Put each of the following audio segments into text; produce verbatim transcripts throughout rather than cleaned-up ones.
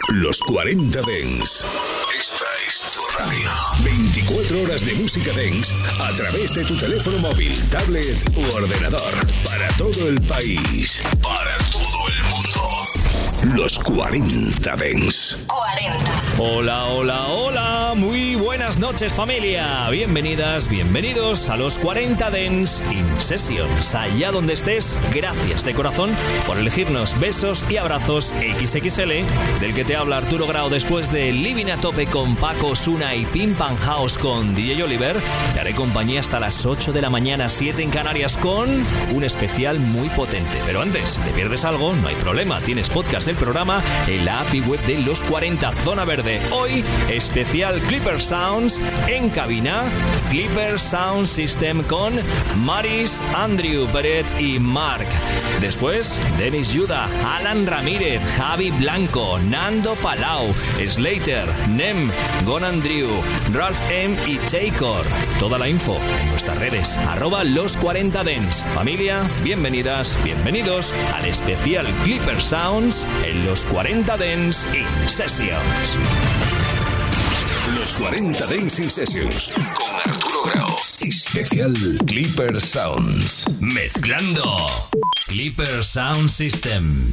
Los cuarenta Dance. Esta es tu radio. veinticuatro horas de música dance a través de tu teléfono móvil, tablet u ordenador. Para todo el país. Para todo el mundo. Los cuarenta Dance. cuarenta. Hola, hola, hola. Muy buenas noches, familia. Bienvenidas, bienvenidos a los cuarenta Dance In Sessions. Allá donde estés, gracias de corazón por elegirnos. Besos y abrazos equis equis ele. Del que te habla Arturo Grau después de Living a Tope con Paco Osuna y Pim Pam House con D J Oliver. Te haré compañía hasta las ocho de la mañana, siete en Canarias, con un especial muy potente. Pero antes, si te pierdes algo, no hay problema. Tienes podcast del programa en la app y web de Los cuarenta Zona Verde. Hoy, especial Clipper Sounds en cabina. Clipper Sound System con Maris, Andrew Peret y Mark. Después, Denis Yuda, Alan Ramírez, Javi Blanco, Nando Palau, Slater, Nem, Gon Andrew, Ralph M y Takeor. Toda la info en nuestras redes, arroba los cuarenta Dance. Familia, bienvenidas, bienvenidos al especial Clipper Sounds en los cuarenta Dance In Sessions. Los cuarenta Dance In Sessions con Arturo Grau. Especial Clipper Sounds. Mezclando Clipper Sound System.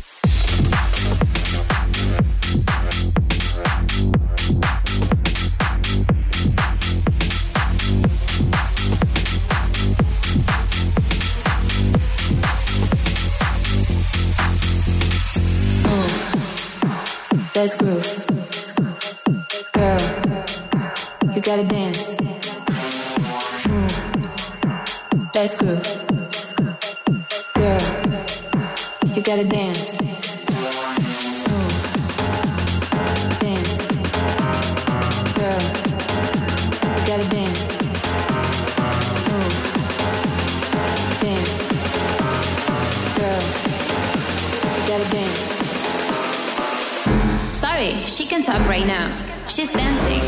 Let's groove. Girl, you gotta dance. Move. Let's groove. Girl, you gotta dance. Move. Dance. Girl, you gotta dance. Move. Dance. Girl, you gotta dance. Sorry, she can talk right now. She's dancing.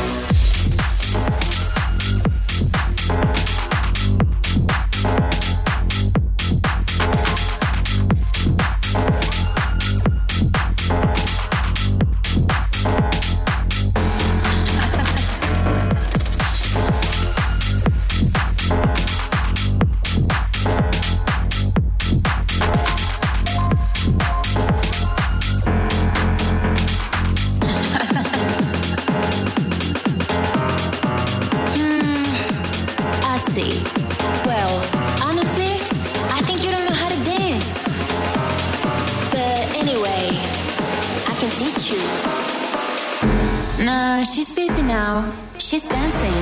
Nah, she's busy now. She's dancing.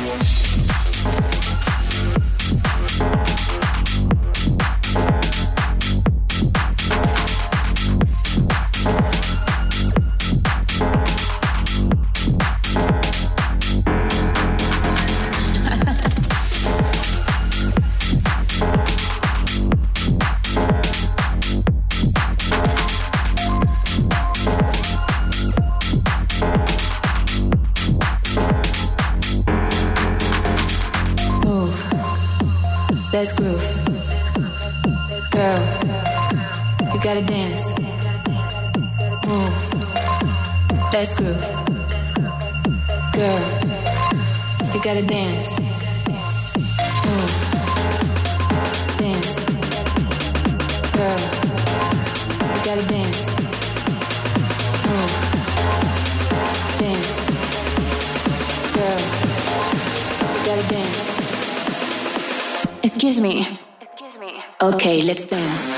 Let's groove. Girl, you gotta dance. Move. Let's groove. Girl, you gotta dance. Move. Dance. Girl, you gotta dance. Move. Dance. Girl, you gotta dance. Excuse me. Excuse me. Okay, let's dance.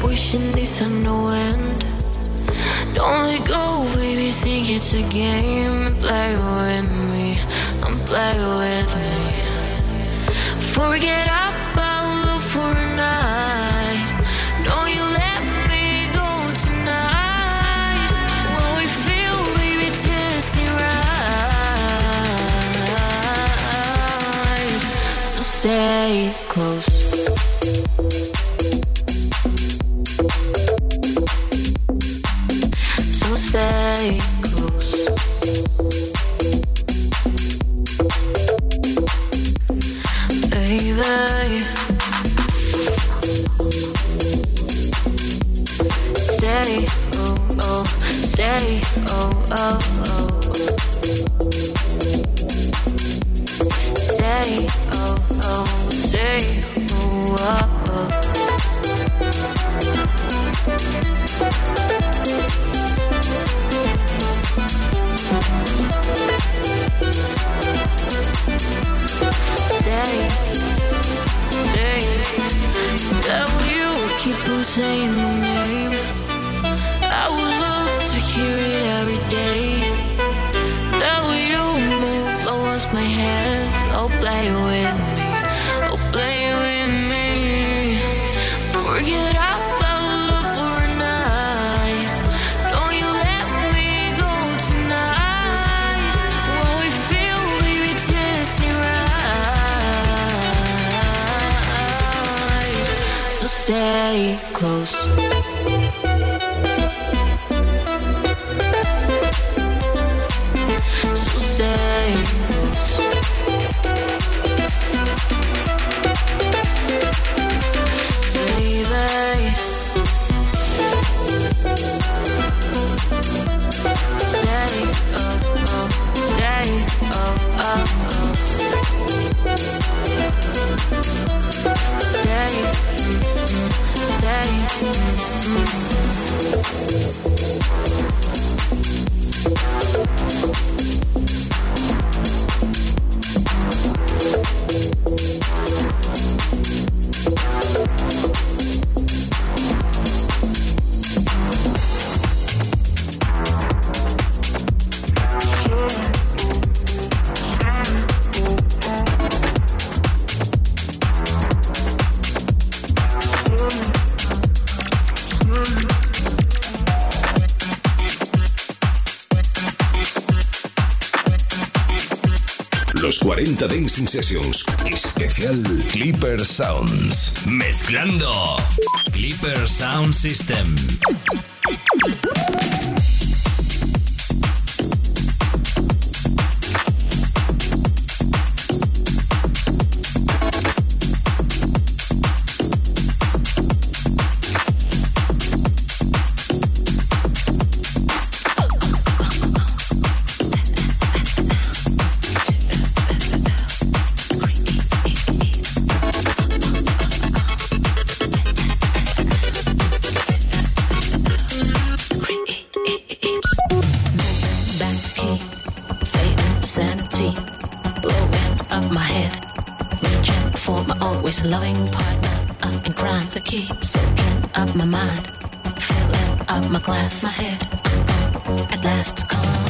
wishing this had no end. Don't let go, baby, think it's a game. Play with me, I'm play with me. Forget about love for a night. Don't you let me go tonight. What we feel, baby, just ain't right. So stay close. Stay close. Baby, stay, oh, oh, stay, oh, oh, oh. Stay, oh, oh, stay, oh, oh, oh. Keep on saying my name. I would love to hear it every day. That way you move, lowers my head. Oh, play with me, oh, play with me. Forget about love for a night. Don't you let me go tonight. What we feel, baby, just ain't right. So stay close. So stay close. Baby, stay, oh, oh, stay, oh, oh, oh. Stay, stay, mm-hmm. cuarenta Dancing Sessions especial Clipper Sounds. Mezclando Clipper Sound System. Loving partner, up in crime, the key, soaking up my mind, filling up my glass, my head, I'm gone, at last, come on.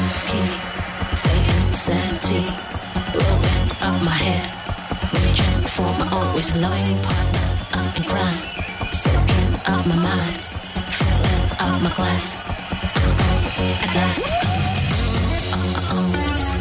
the key, fading sanity, blowing up my head, reaching for my always loving partner up in crime, soaking up my mind, filling up my glass. I'm gone at last. Oh, oh, oh.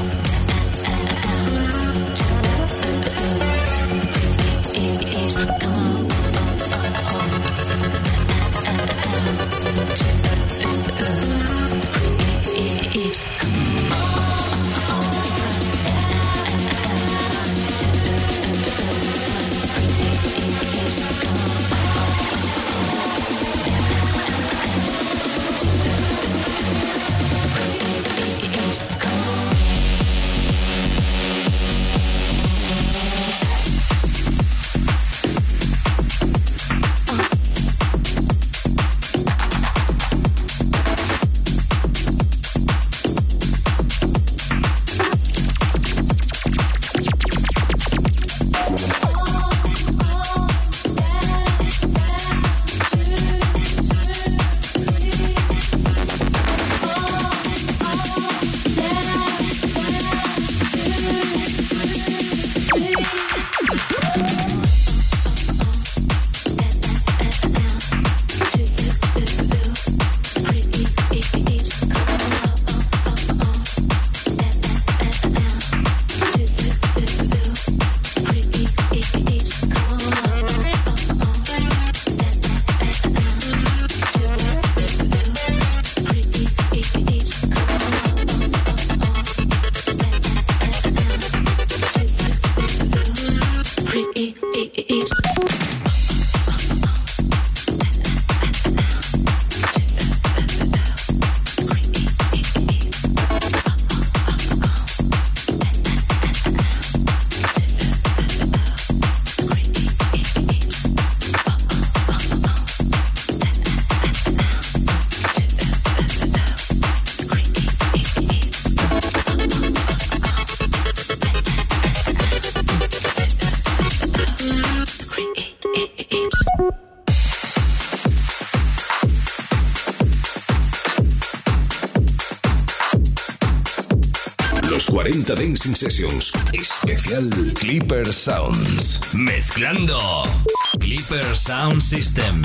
cuarenta Dancing Sessions especial Clipper Sounds, mezclando Clipper Sound System.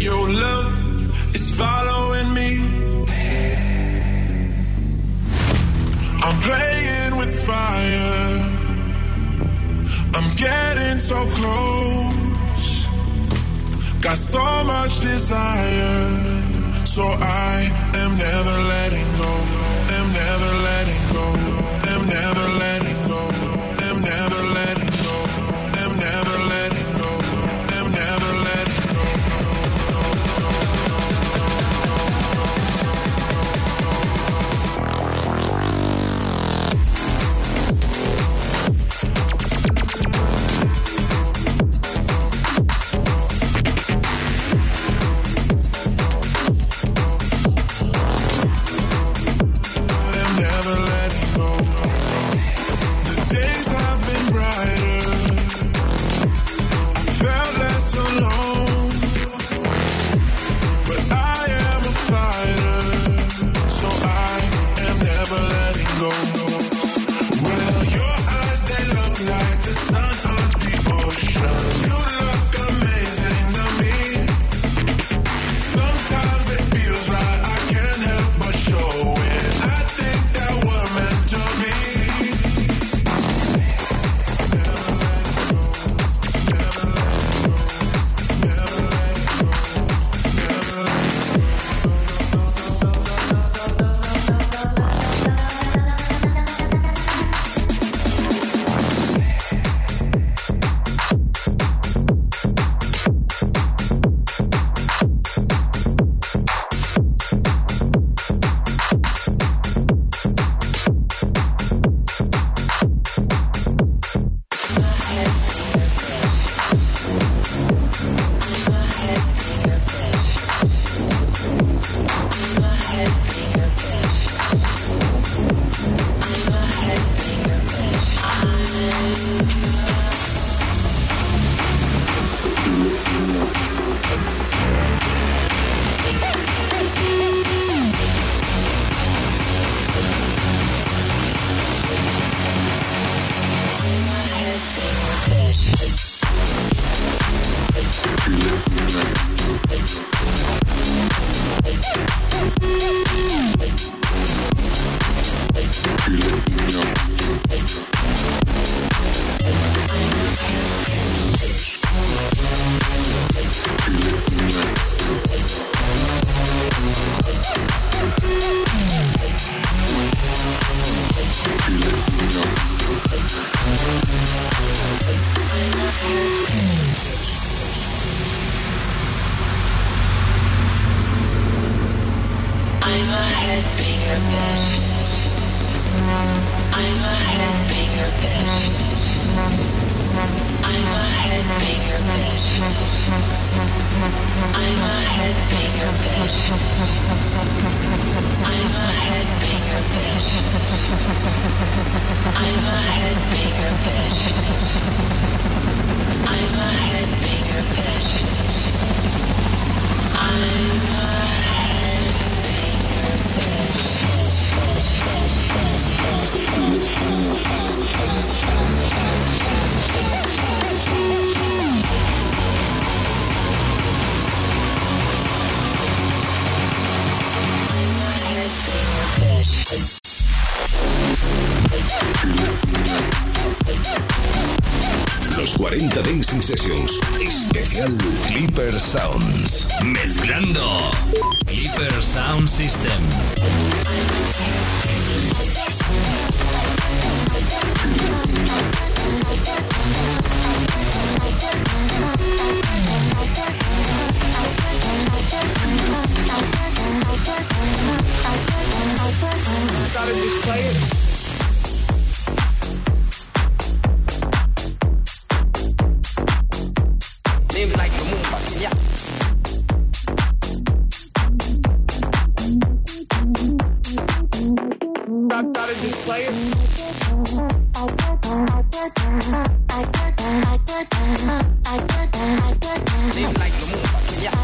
Your love is following me. I'm playing with fire. I'm getting so close. Got so much desire. So I am never letting go. Am never letting go. Am never letting go. Am never letting go. Am never letting go. Am never letting go. cuarenta Dancing Sessions, especial Clipper Sounds. Mezclando Clipper Sound System. Gotta just play it. Names like Lumumba, yeah. Gotta just play it. Names like Lumumba, yeah.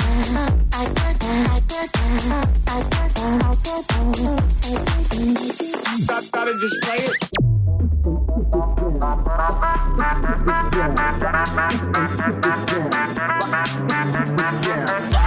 Gotta just play it. Yeah.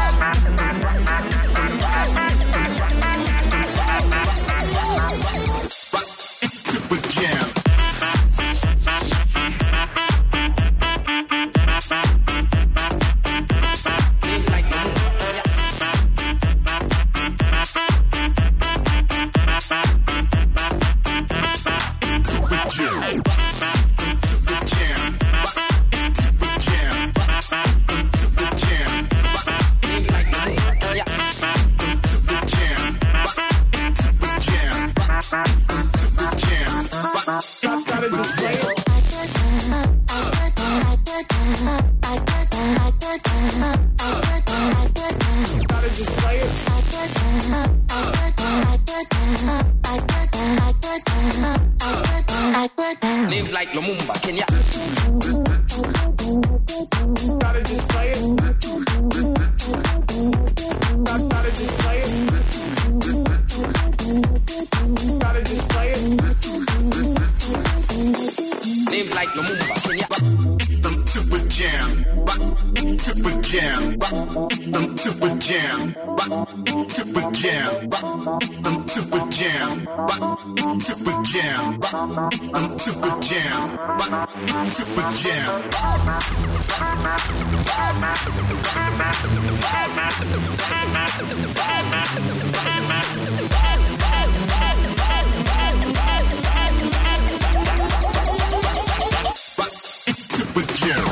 Names like Lumumba, Kenya. Gotta just play it. Gotta just play it. Gotta just play it. Names like Lumumba, Kenya. Them super jam, super jam, them super jam, super jam, them super jam, super jam, them super jam, super jam. Super jam.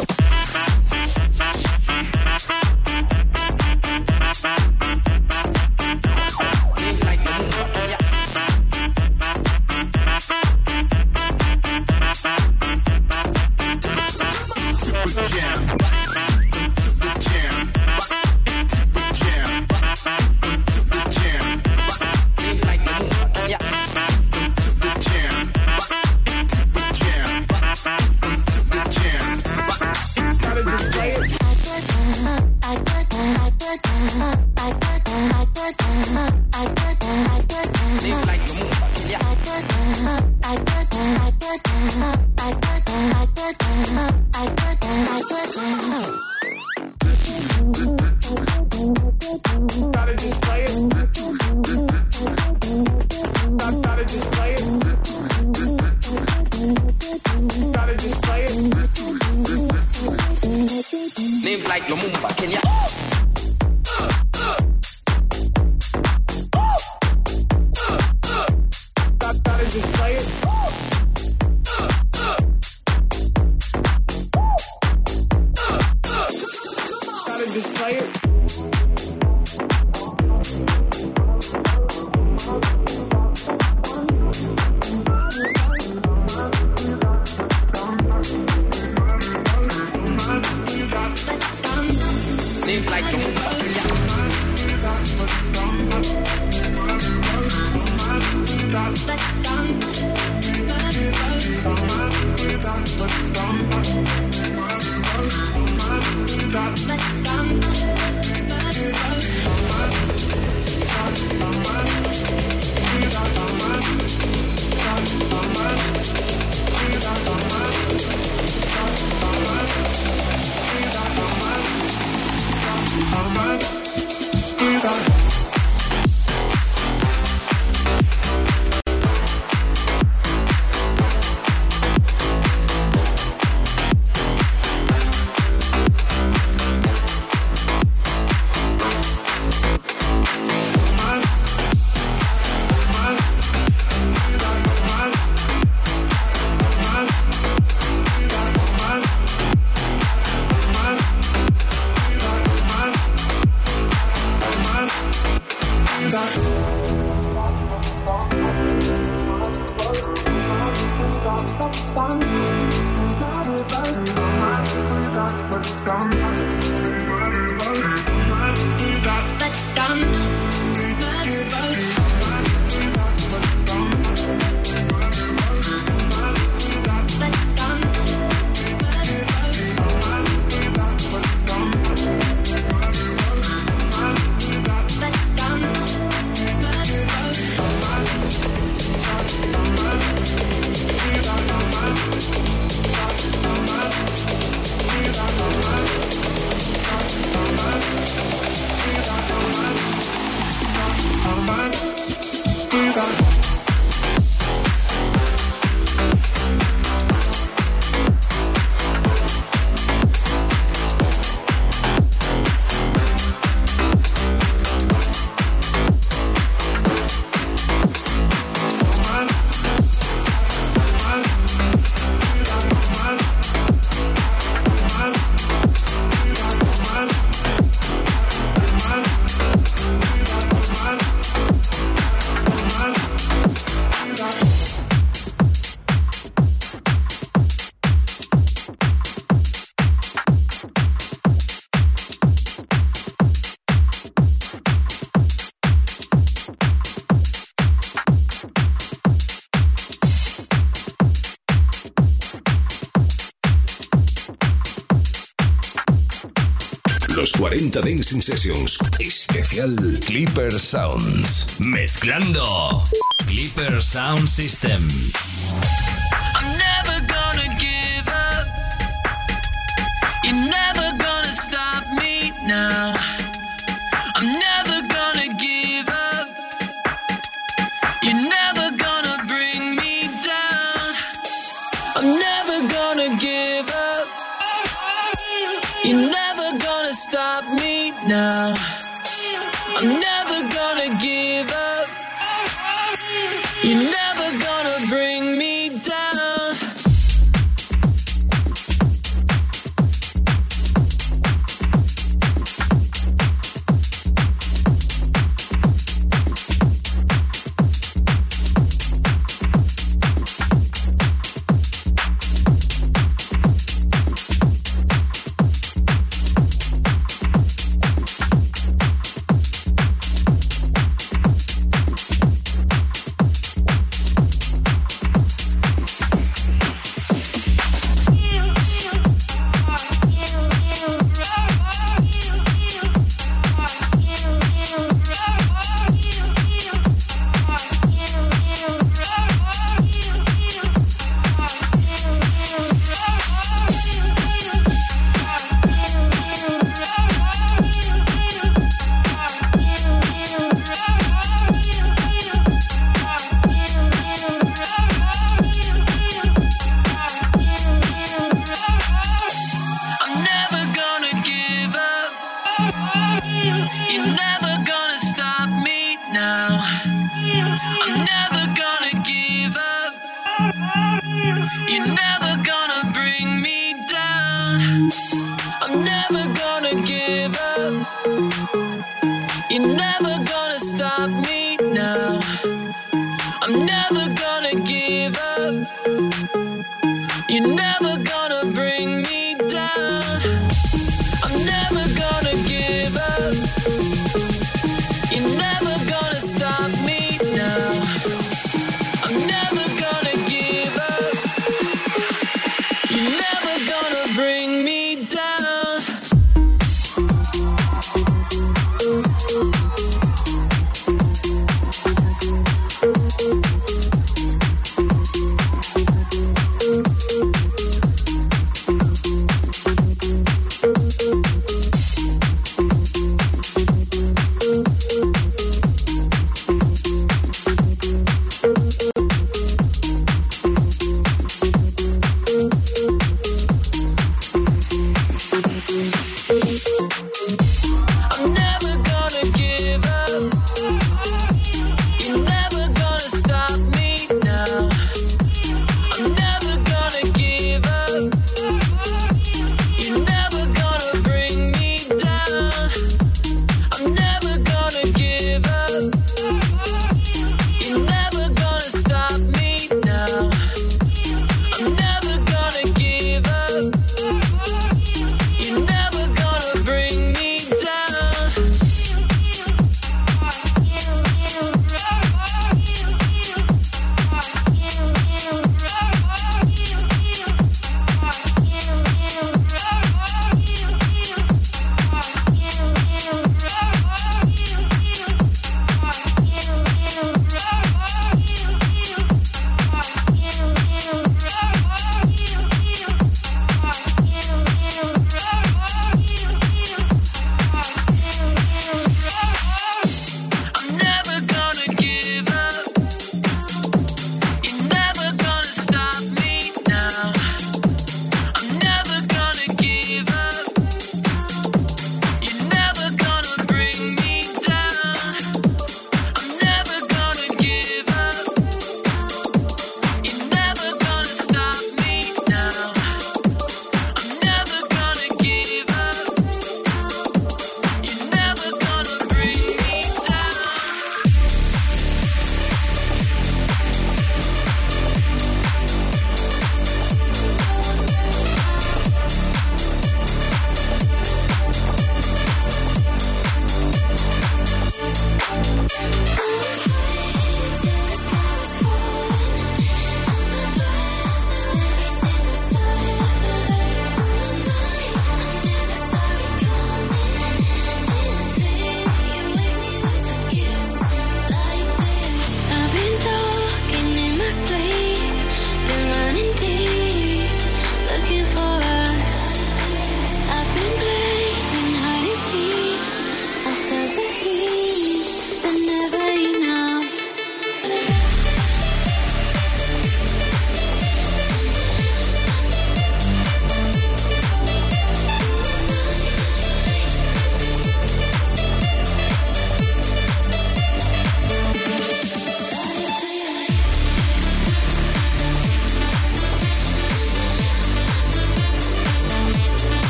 Names like Lumumba, Kenya. Gotta just play it. Gotta just play it. Los cuarenta Dancing Sessions. Especial Clipper Sounds. Mezclando Clipper Sound System. I'm never gonna give up. You're never gonna stop me now. I'm never gonna give up. You're never gonna bring me down. I'm never gonna give up. You're never gonna stop me now. I'm never gonna give up. You're never gonna bring me down.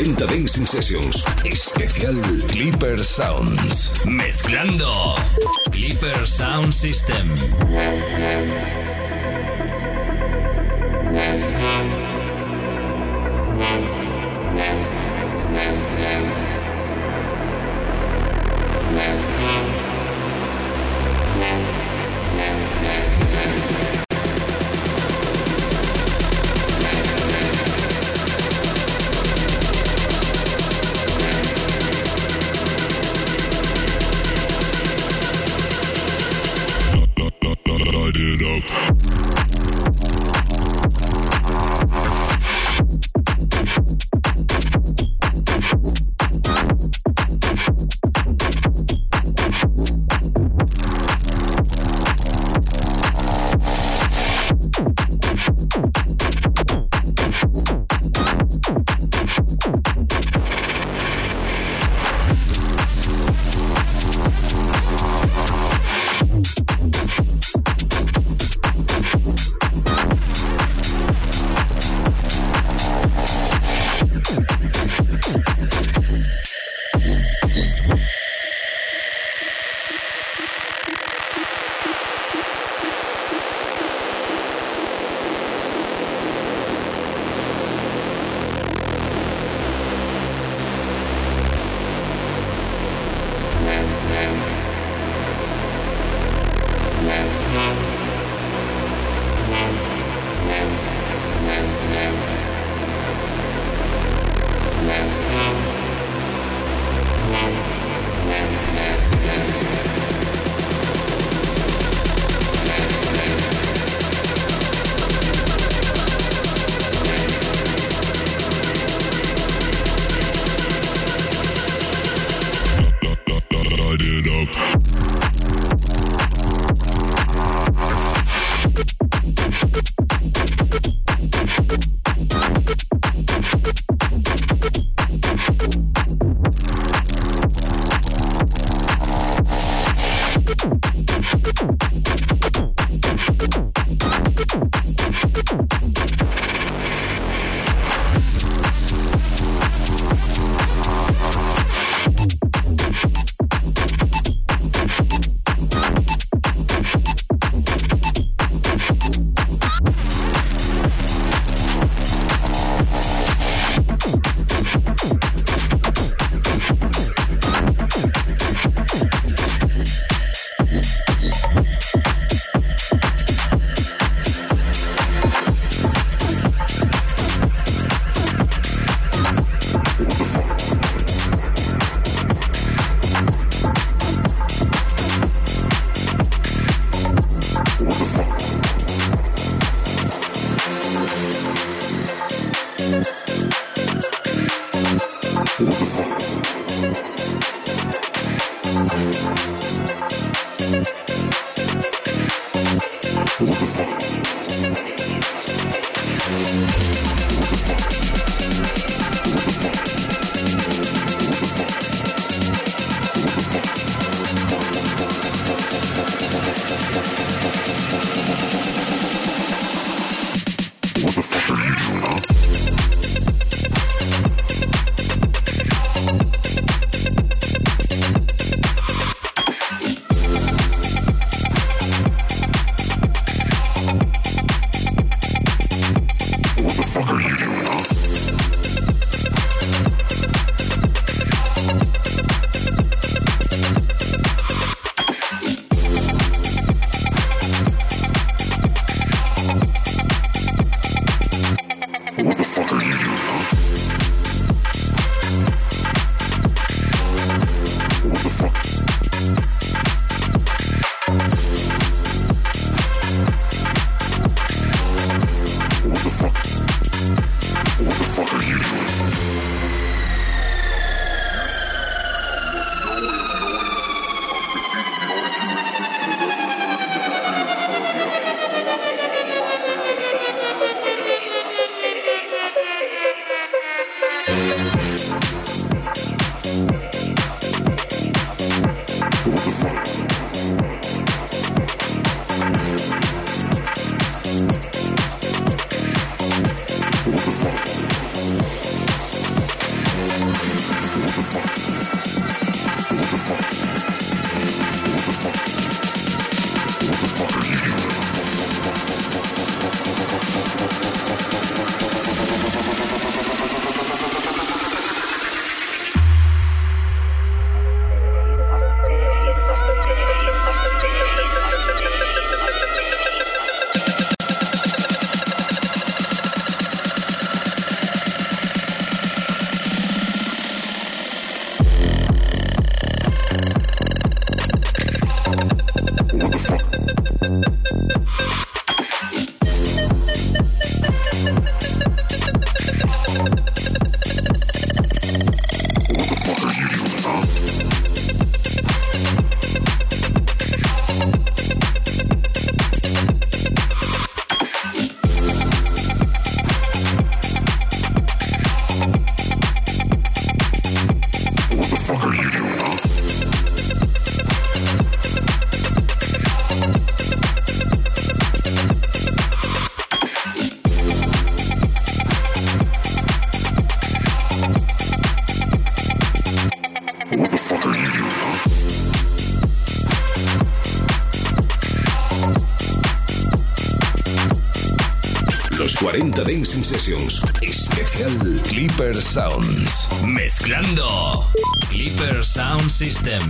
cuarenta Dancing Sessions. Especial Clipper Sounds. Mezclando Clipper Sound System. I did Los cuarenta Dancing Sessions. Especial Clipper Sounds. Mezclando Clipper Sound System.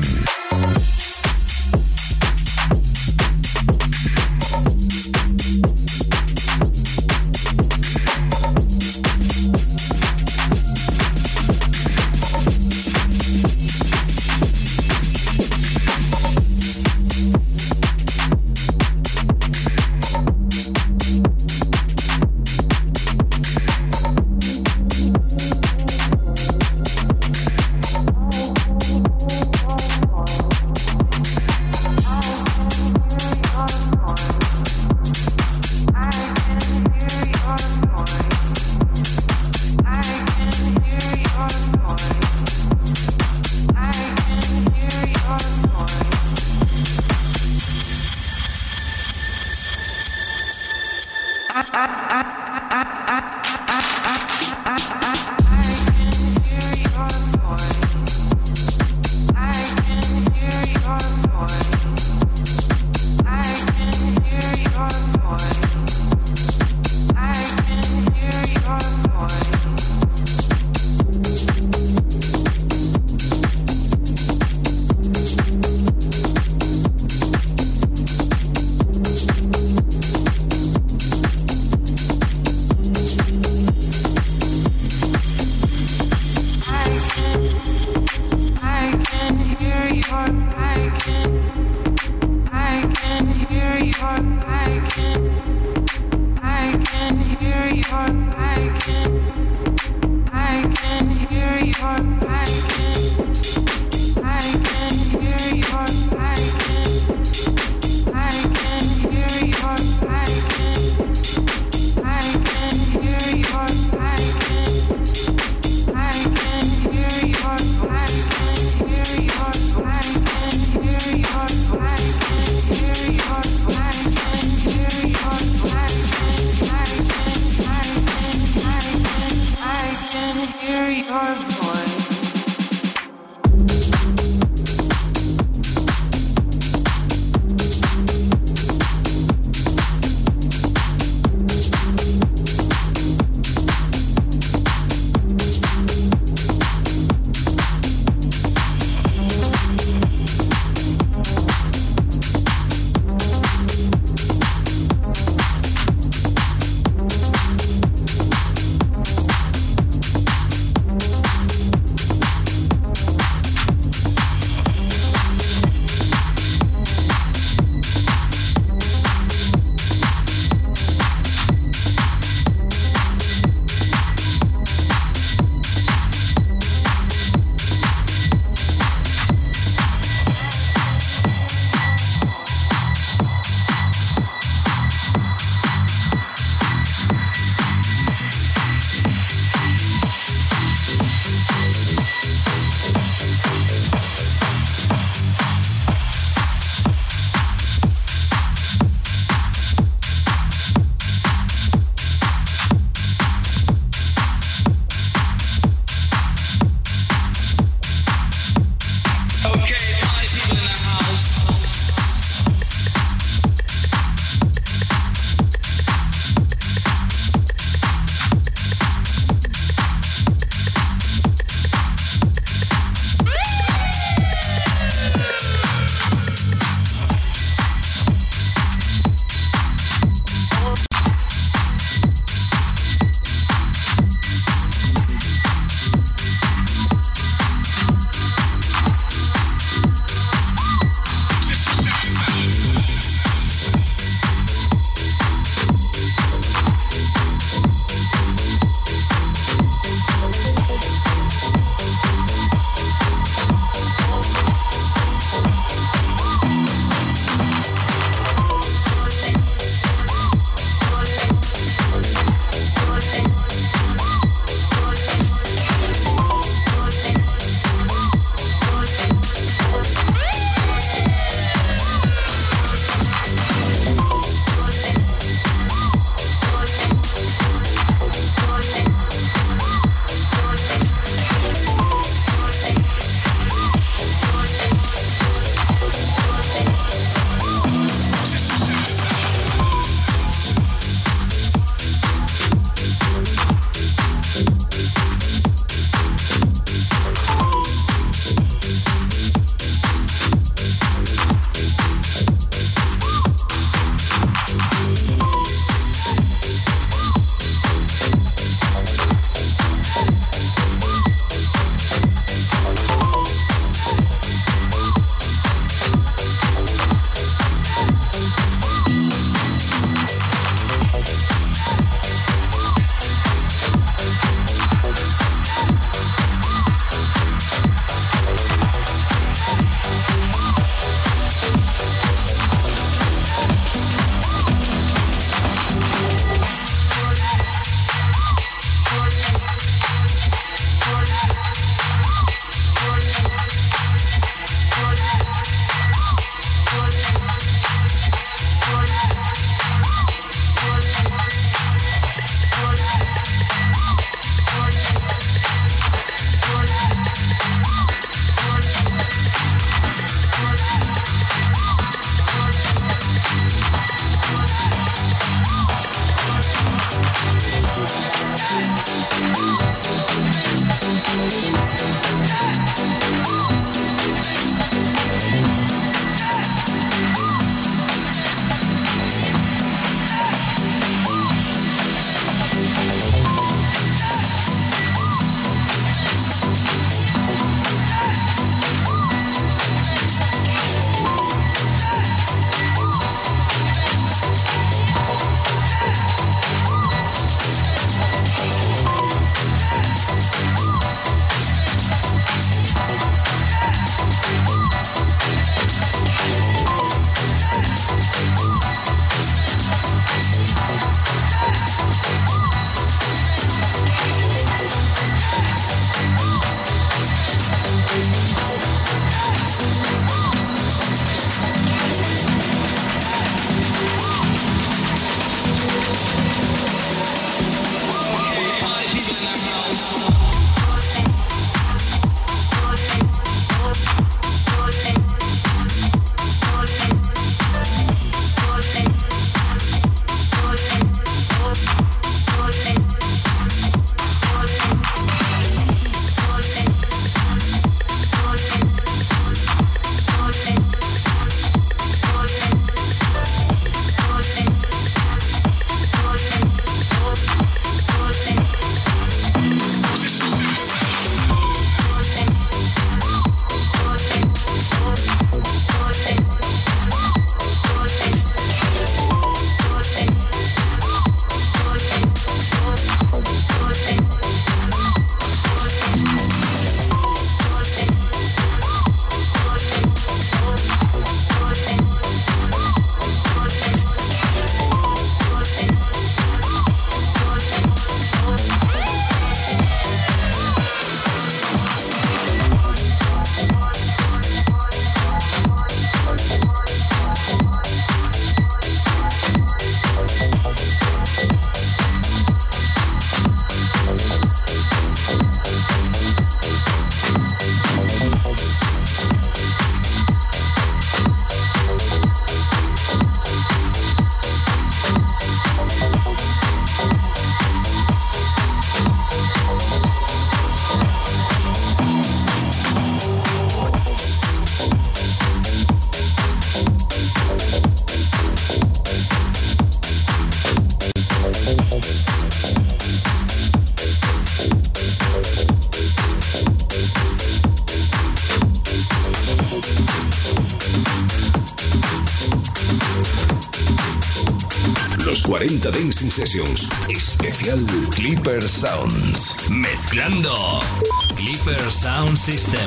Los cuarenta Dancing Sessions. Especial Clipper Sounds. Mezclando Clipper Sound System.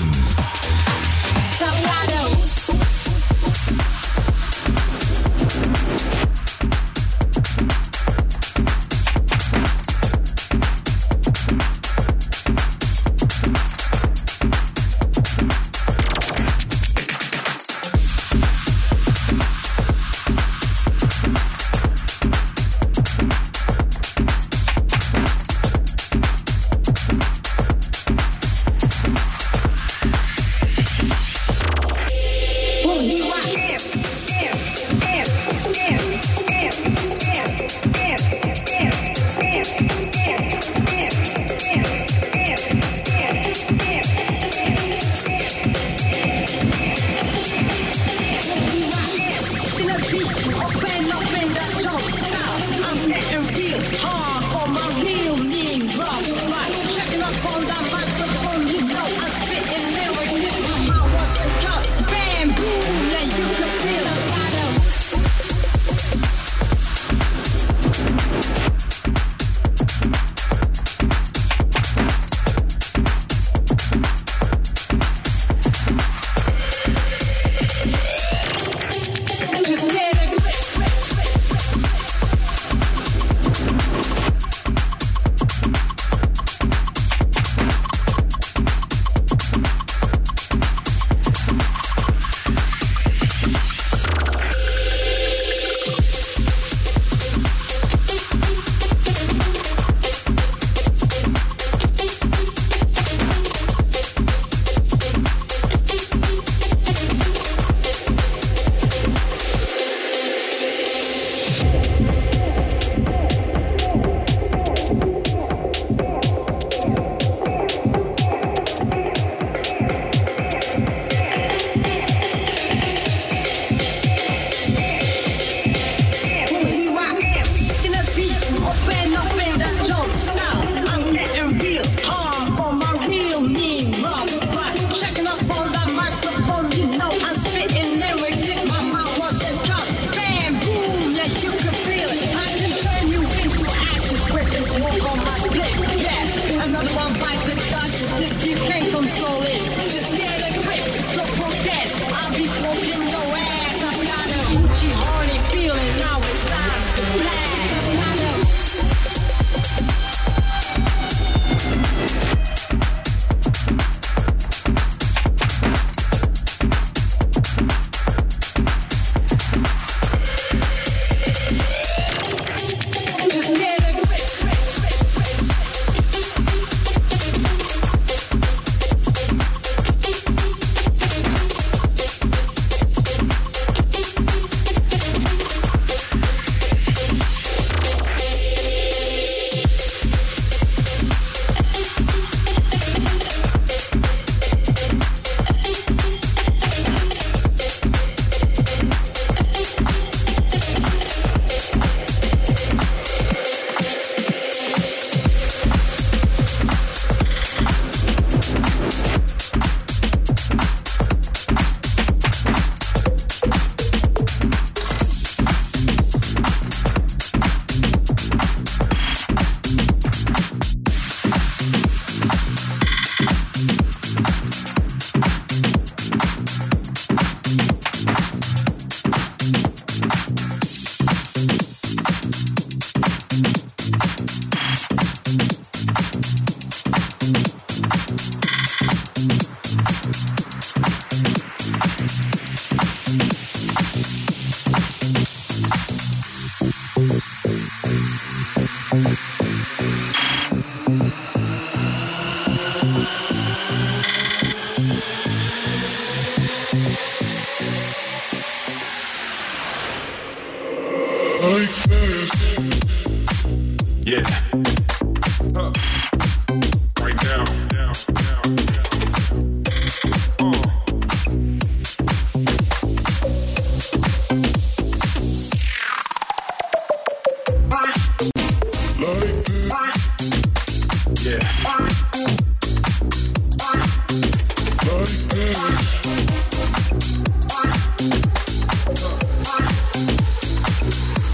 Bye.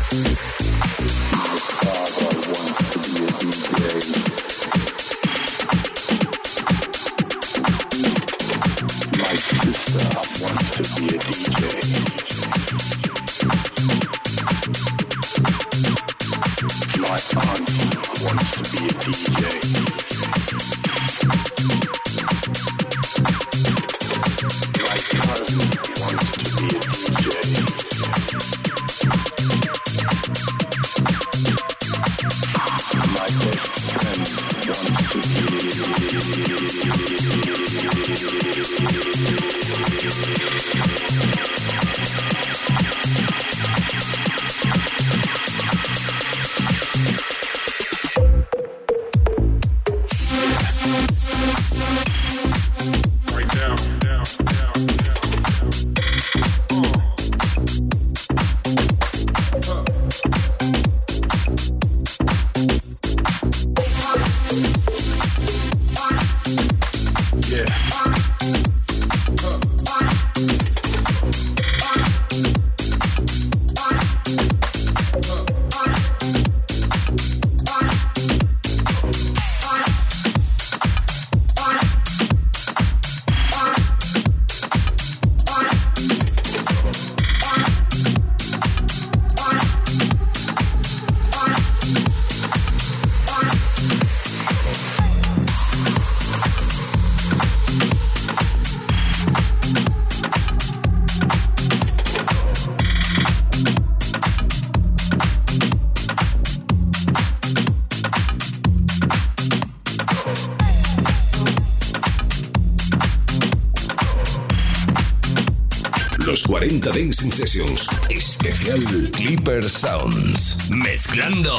cuarenta Dancing Sessions especial Clipper Sounds, mezclando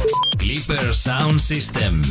Clipper Sound System.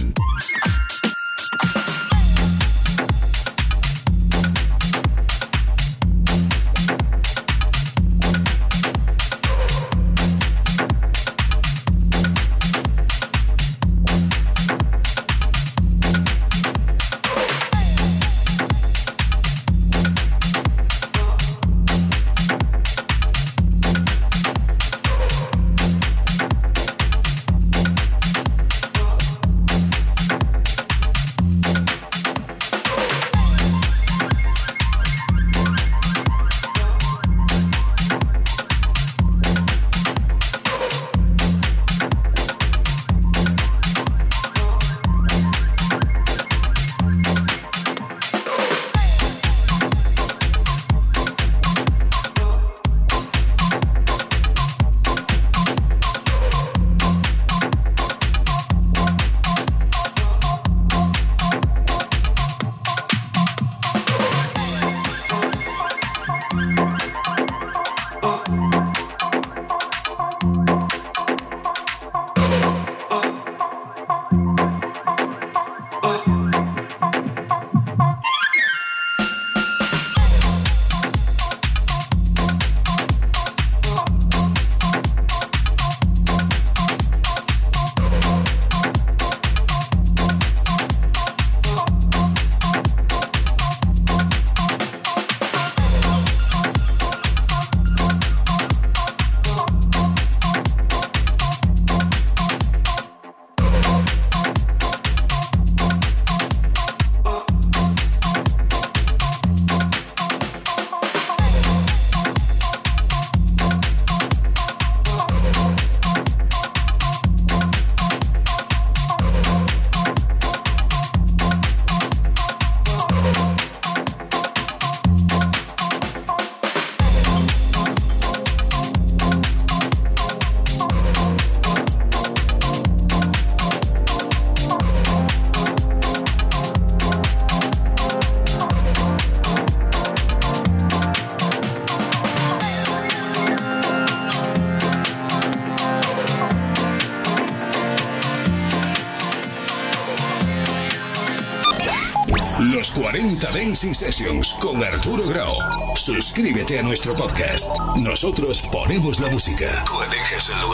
Los cuarenta Dancing Sessions con Arturo Grau. Suscríbete a nuestro podcast. Nosotros ponemos la música. Tú eliges el lugar.